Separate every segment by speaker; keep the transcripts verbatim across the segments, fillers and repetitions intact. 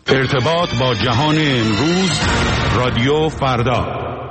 Speaker 1: ارتباط با جهان امروز، رادیو فردا.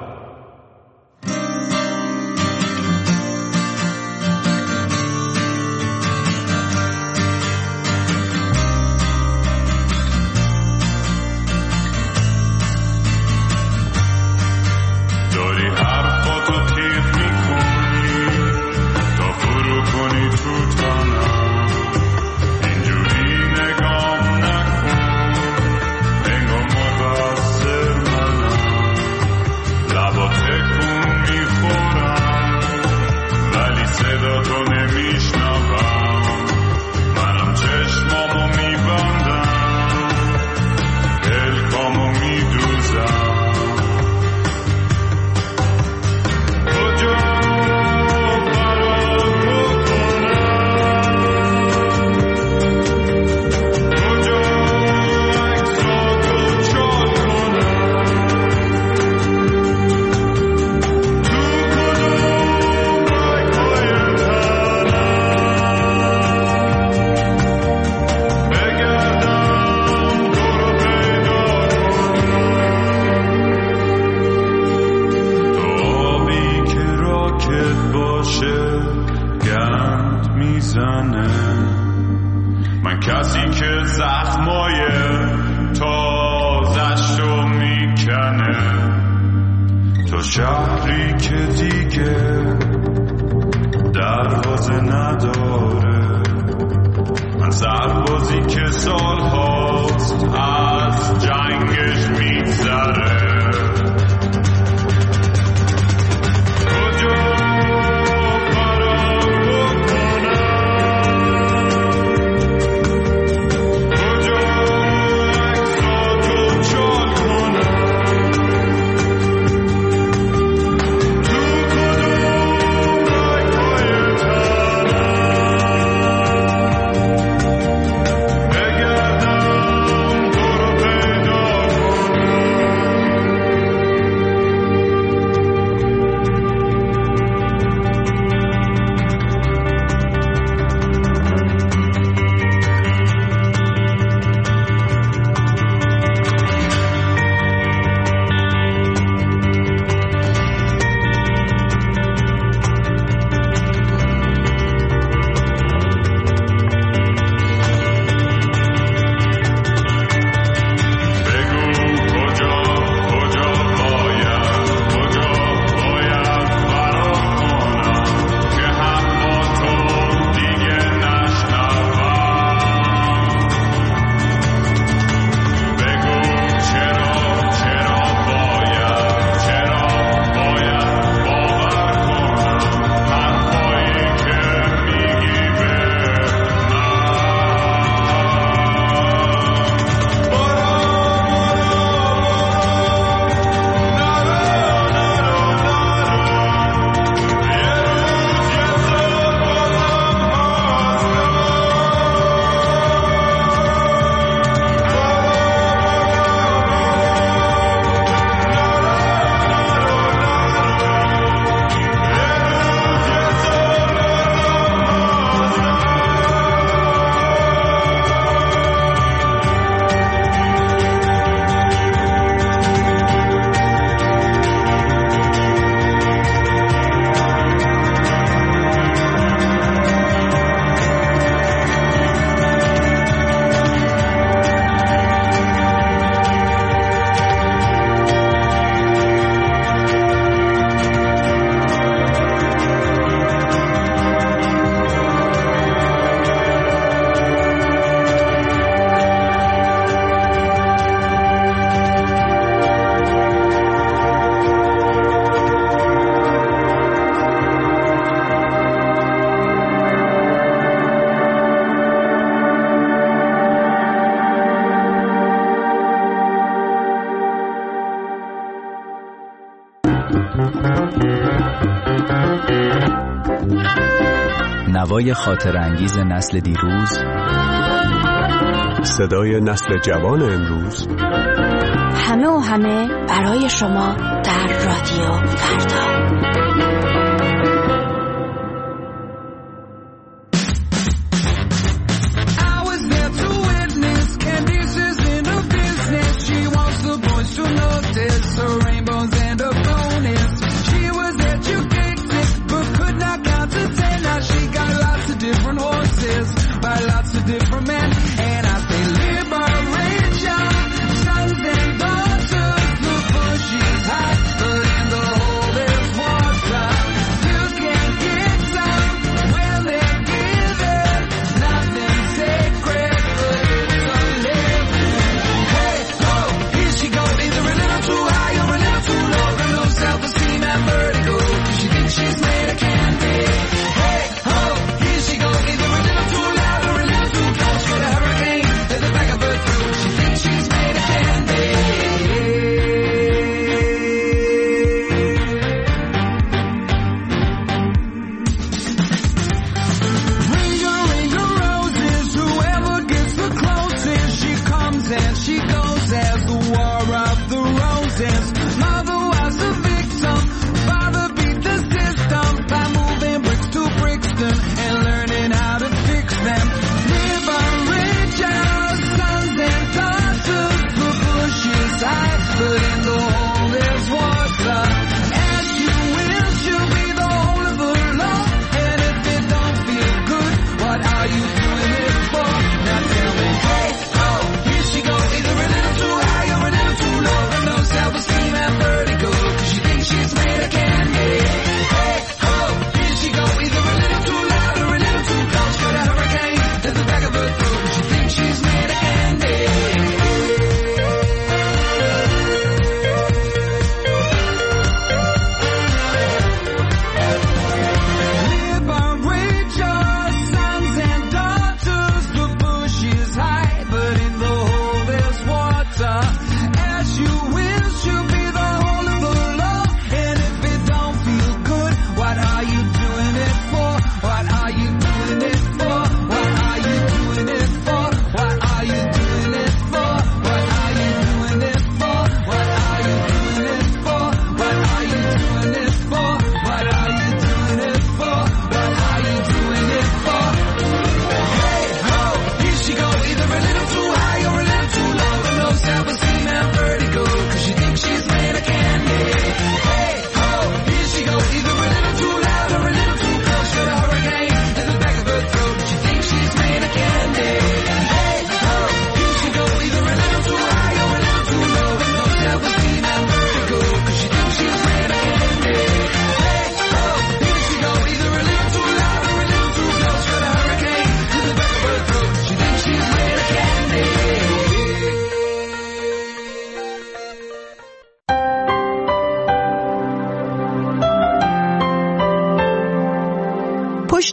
Speaker 2: نوای خاطر انگیز نسل دیروز،
Speaker 3: صدای نسل جوان امروز،
Speaker 4: همه و همه برای شما در رادیو فردا.
Speaker 5: I was there to witness Candice's inability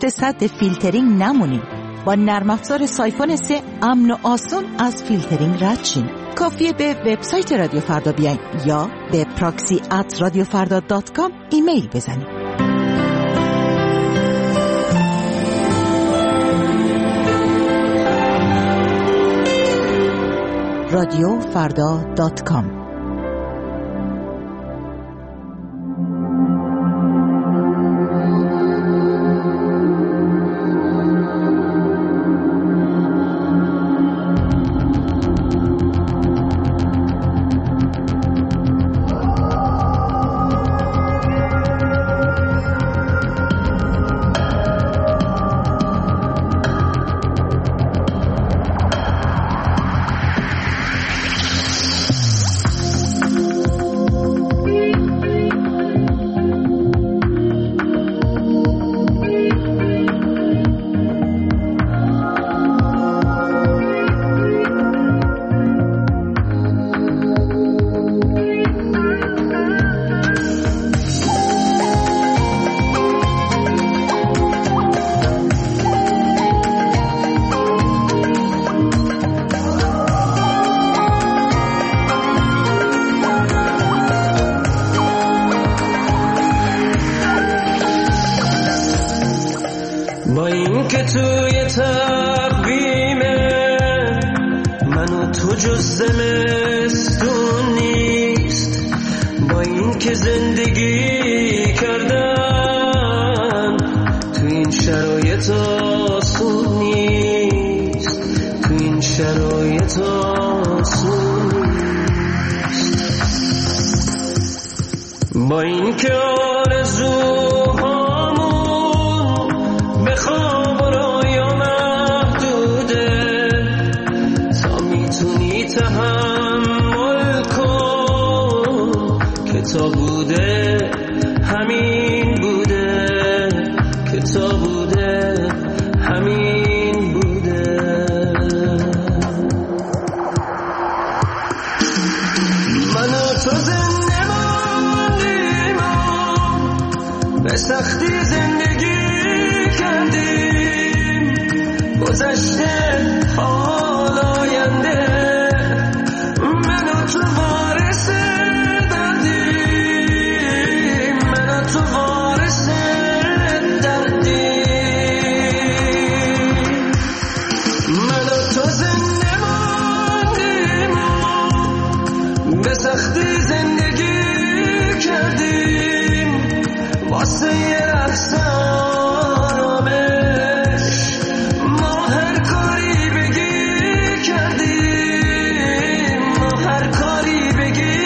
Speaker 5: پشت سد فیلترینگ نمونید. با نرم افزار سایفون سه امن و آسان از فیلترینگ رد شین. کافیه به وبسایت رادیو فردا بیاین یا به پراکسی ات رادیو فردا دات کام ایمیل بزنید. رادیو فردا دات کام.
Speaker 6: با این که توی تقویمه من و تو جز زمستون نیست، با این که زندگی کردن تو این شرایط آسون نیست، تو این شرایط آسون نیست، با این که آرزوها تحمل کن که تا بوده همین بوده، که تا بوده همین بوده. من و تو زنده ماندیم به سختی زندگی کردیم، گذشته حال آینده سختی زندگی کردیم واسه یه لحظه آرامش، ما هر کاری بگی کردیم، ما هر کاری بگی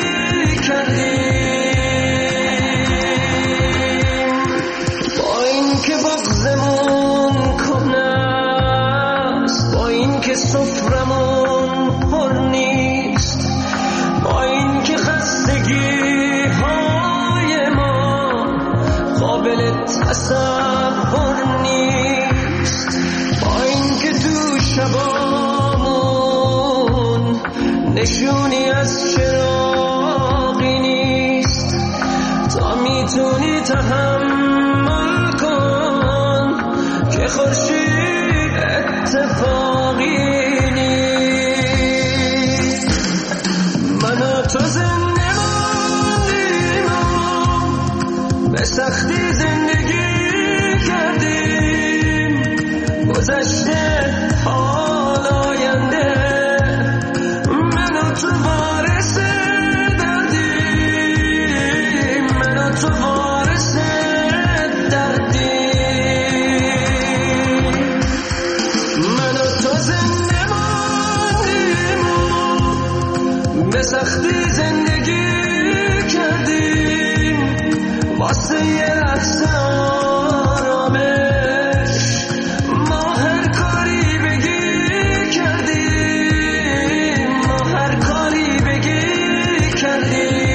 Speaker 6: کردیم، با این که بغضمون کنه است، با این که سفرمون پر نیست، با این که خستگی های ما قابل تصور نیست، با این که تو شبامون نشونی از چراغی نیست، تا میتونی تحمل کن که خورشید اتفاقی تو زنده ماندیم به سختی زندگی کردیم، گذشته حال آینده من و تو وارث دردیم، من و تو وارث دردیم، من و تو زنده ماندیم به سختی زندگی کردیم واسه یه لحظه آرامش، ما هر کاری بگی کردیم، ما هر کاری بگی کردیم.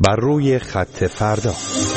Speaker 3: و روی خط فردا.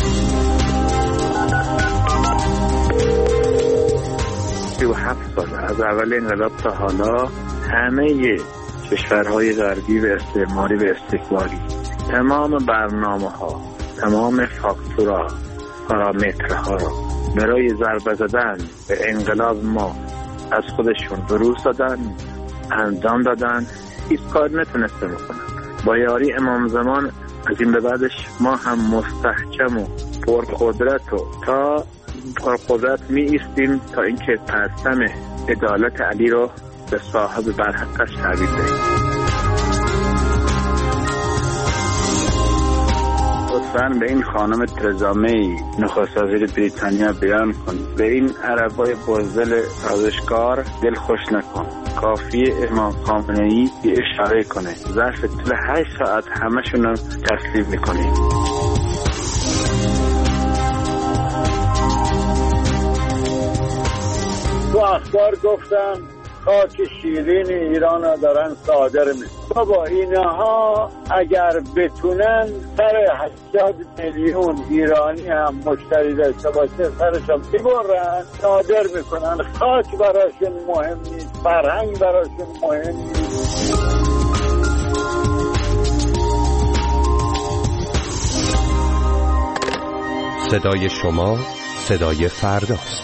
Speaker 7: سی و هفت سال از اول انقلاب تا حالا همه کشورهای غربی و استعماری و استکباری تمام برنامه ها، تمام فاکتورها، پارامترها را برای ضربه زدن به انقلاب ما از خودشون بروز دادن، انجام دادن. هیچ کار نتونسته بکنن. با یاری امام زمان از این به بعدش ما هم مستحکم و پرقدرت و تا پرقدرت می ایستیم تا اینکه پرچم عدالت علی رو به صاحب برحقش تحویل دهیم. لطفاً به این خانم ترزا می نخست وزیر بریتانیا بیان کن، به این عربای بزدل سازشکار دل خوش نکن. کافیه امام خامنه‌ای یه اشاره کنه، ظرف طول هشت ساعت همشون رو تسلیم میکنیم.
Speaker 8: تو اخبار گفتم خاک شیرین ایران را دارن صادر میکنن. بابا اینها اگر بتونن سر هشتاد میلیون ایرانی هم مشتری داشته باشه سرشان میبرن صادر میکنن. خاک براشون مهم نیست، فرهنگ براشون مهم نیست.
Speaker 3: صدای شما صدای فرداست.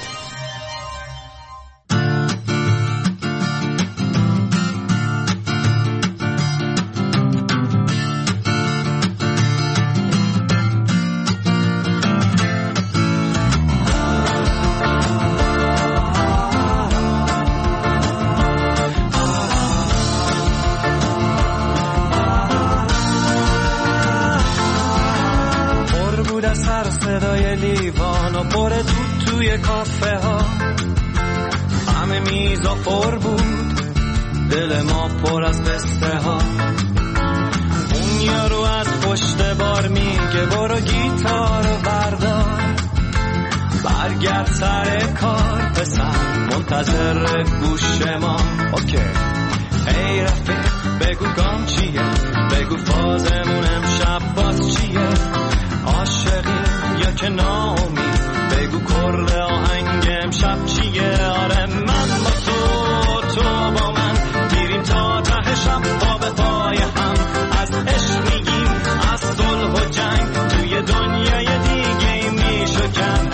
Speaker 6: صدای لیوان و پر تو توی کافه ها، همه میزا پر بود، دل ما پر از قصه ها. اون یارو از پشت بار میگه برو گیتار و بردار، برگرد سر کار پسر منتظر گوش ما. اوکی ای رفیق بگو گام چیه، بگو فازمون امشب باز چیه، عاشقی یا که ناامید، بگو کر آهنگ امشب چیه. آره من با تو، تو با من میریم تا ته شب تا به پای هم، از عشق میگیم از صلح و جنگ، توی دنیای دیگه میشکن.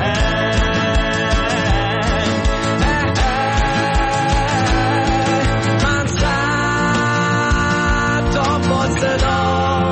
Speaker 6: من صد تا با صدا،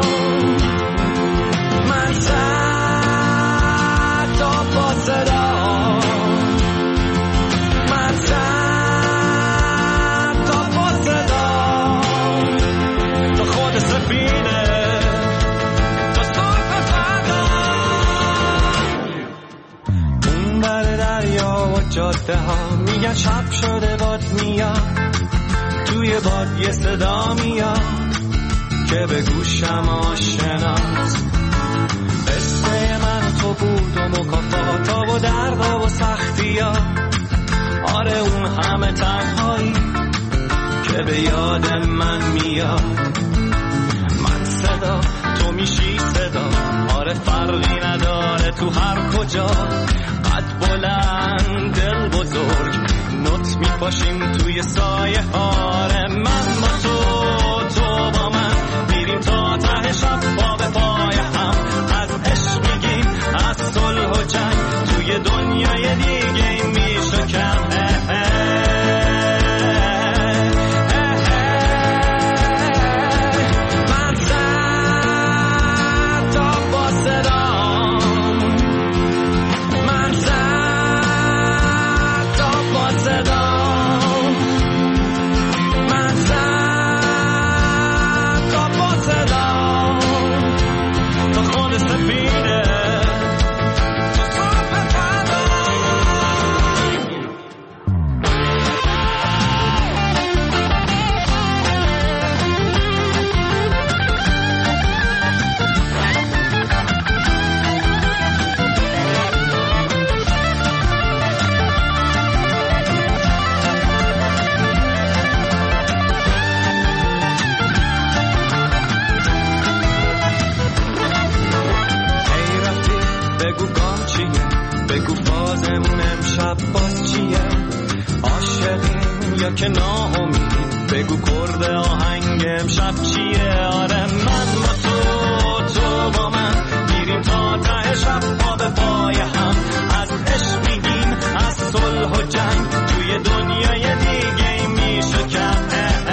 Speaker 6: جاده ها میگن شب شده باد میاد، توی باد یه صدا میاد که به گوشم آشناست. قصه من تو بود و مکافاتا و دردا و سختی ها، آره اون همه تنهایی که به یاد من میاد. من صدا تو میشی صدا، آره فرقی نداره تو هر کجا، قد بلند دل بزرگ نوت میپاشیم توی سایه هاره. من با تو، تو با من میریم تا ته شب با به پای هم، از عشق میگیم از صلح و جنگ، توی دنیای دیگه میشکن. من زد تا با صدا، بیا که ناامید بگو کرد آهنگ امشب چیه. آره من با تو تو با من میریم تا ته شب پا به پای هم، از عشق میگیم از صلح و جنگ توی دنیای دیگه میشه کم.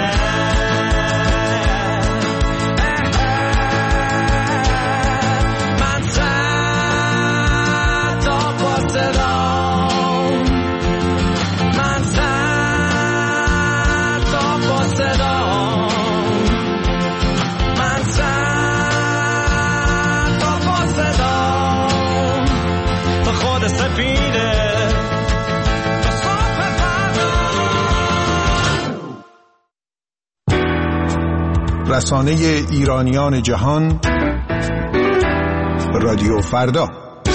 Speaker 9: رسانه ایرانیان جهان رادیو فردا.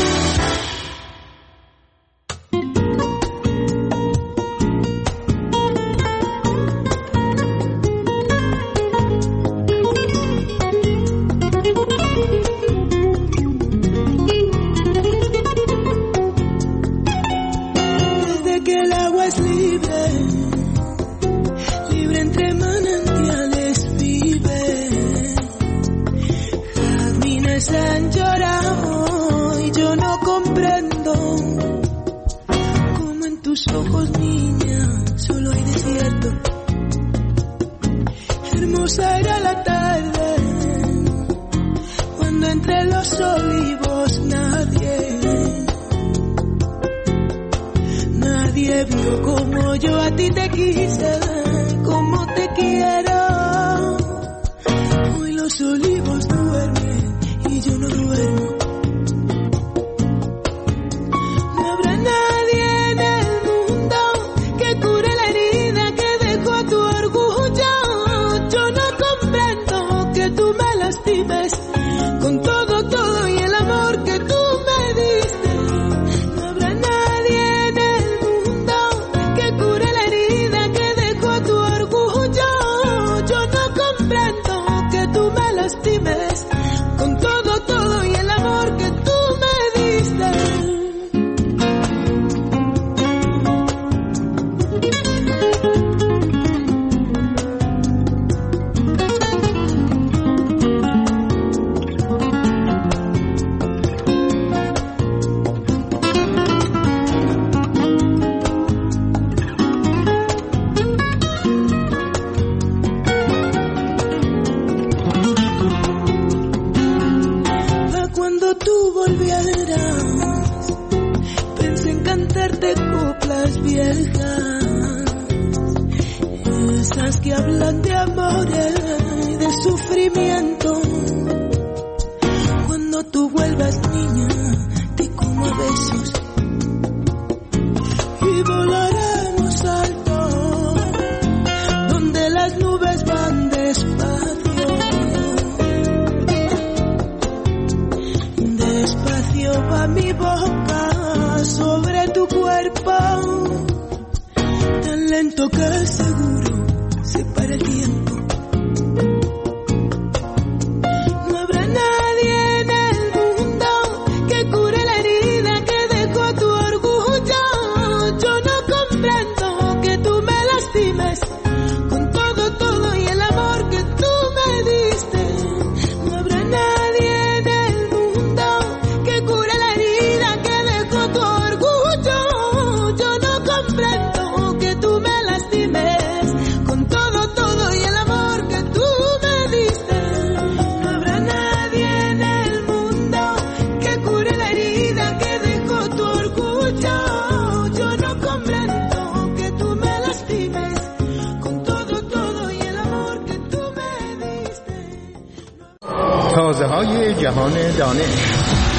Speaker 9: تازه‌های جهان دانش.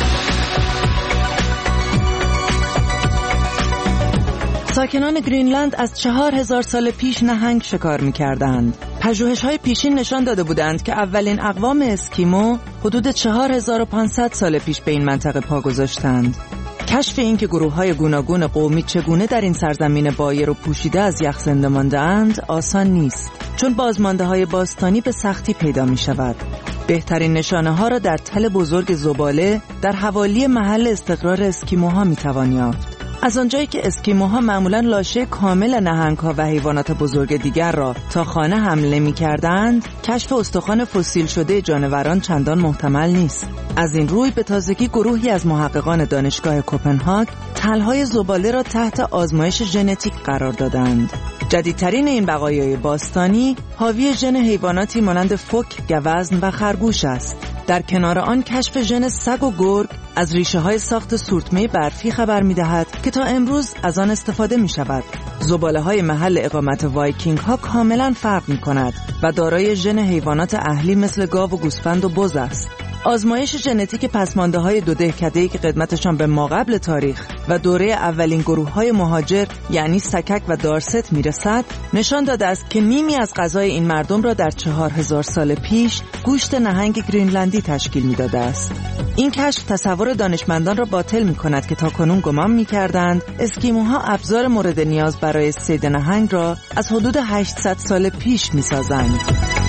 Speaker 10: ساکنان گرینلند از چهار هزار سال پیش نهنگ شکار می‌کردند. پژوهش‌های پیشین نشان داده بودند که اولین اقوام اسکیمو حدود چهار هزار و پانصد سال پیش به این منطقه پا گذاشتند. کشف این که گروه‌های گوناگون قومی چگونه در این سرزمین بایر و پوشیده از یخ زنده مانده‌اند آسان نیست، چون بازمانده‌های باستانی به سختی پیدا می‌شود. بهترین نشانه‌ها را در تل بزرگ زباله در حوالی محل استقرار اسکیموها می‌توان یافت. از آنجایی که اسکیموها معمولاً لاشه کامل نهنگ‌ها و حیوانات بزرگ دیگر را تا خانه حمل می‌کردند، کشف استخوان فسیل شده جانوران چندان محتمل نیست. از این روی به تازگی گروهی از محققان دانشگاه کوپنهاگ تلهای زباله را تحت آزمایش ژنتیک قرار دادند. جدیدترین این بقایای باستانی حاوی ژن حیواناتی مانند فوک، گوزن و خرگوش است. در کنار آن کشف ژن سگ و گرگ از ریشه های ساخت سورتمه برفی خبر می دهد که تا امروز از آن استفاده می شود. زباله های محل اقامت وایکینگ ها کاملا فرق می کند و دارای ژن حیوانات اهلی مثل گاو و گوسفند و بز است. آزمایش ژنتیک پسمانده های دو دهکده‌ای که قدمتشان به ماقبل تاریخ و دوره اولین گروه های مهاجر یعنی سکک و دارست میرسد، نشان داده است که نیمی از غذای این مردم را در چهار هزار سال پیش گوشت نهنگ گرینلندی تشکیل میداده است. این کشف تصور دانشمندان را باطل می کند که تاکنون گمان می کردند اسکیموها ابزار مورد نیاز برای صید نهنگ را از حدود هشتصد سال پیش می سازند.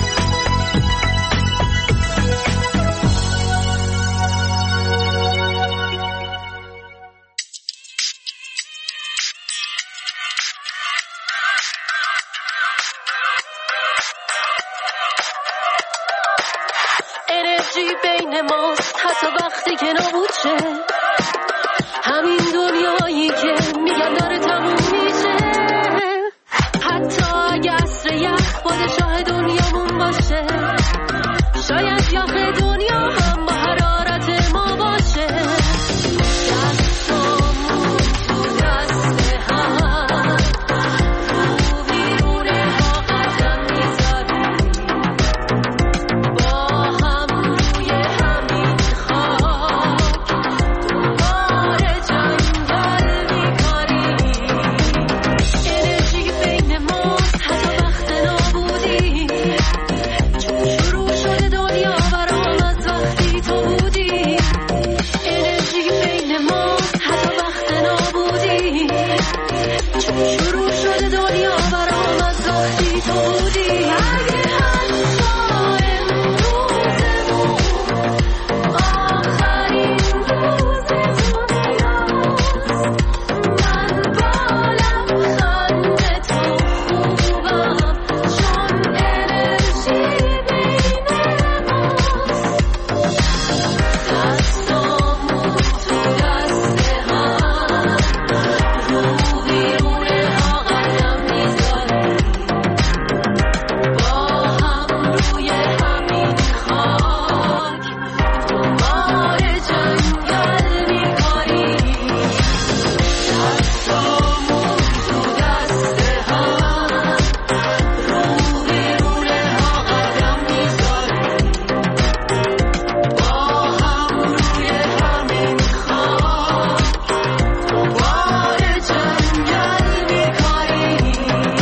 Speaker 11: انرژی بین ماست حتی وقتی که نابود شه، همین دنیایی که میگن داره تموم میشه، حتی اگه عصر یخ پادشاه دنیامون باشه، شاید یخ دنیا هم با حرارت ما باشه. دستامون تو دست هم رو بیرونه ها قدم میذاریم، با هم روی همین خاک دوباره جنگل میکاریم. انرژی بین ماست حتی وقت نابودی، چون شروع شده دنیا برام از وقتی تو بودی. انرژی بین ماست حتی وقت نابودی، چون شروع شده دنیا برام از وقتی تو بودی. اگه حتی امروزمون آخرین روز دنیاست، من با لبخند تو خوبم، چون انرژی بین ماست. دستامون تو دست هم رو بیرونه ها قدم میذاریم، با هم روی همین خاک دوباره جنگل میکاریم. دستامون تو دست هم رو بیرونه ها قدم میذاریم، با هم روی همین خاک دوباره جنگل میکاریم.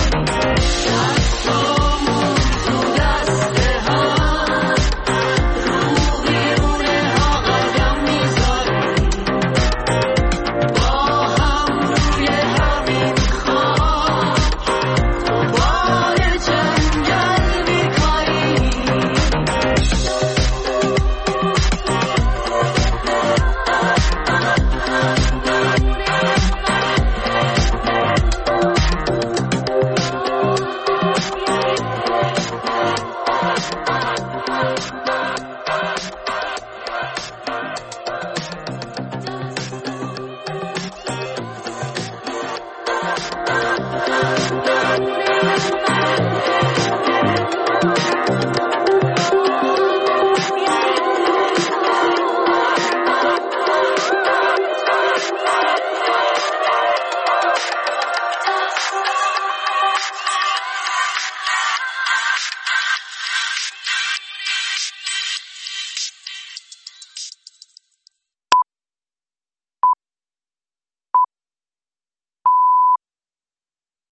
Speaker 11: دستامون تو دست هم رو بیرونه ها قدم میذاریم، با هم روی همین خاک دوباره جنگل میکاریم.